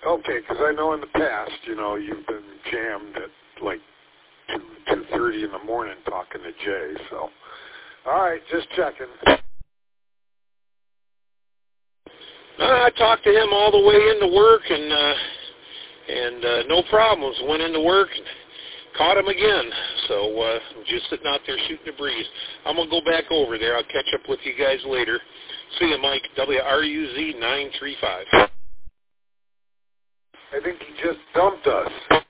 Okay, because I know in the past, you've been jammed at like 2:30 in the morning talking to Jay. So, all right, just checking. I talked to him all the way into work, and no problems. Went into work, and caught him again. So I'm just sitting out there shooting the breeze. I'm gonna go back over there. I'll catch up with you guys later. See you, Mike. WRUZ 935. I think he just dumped us.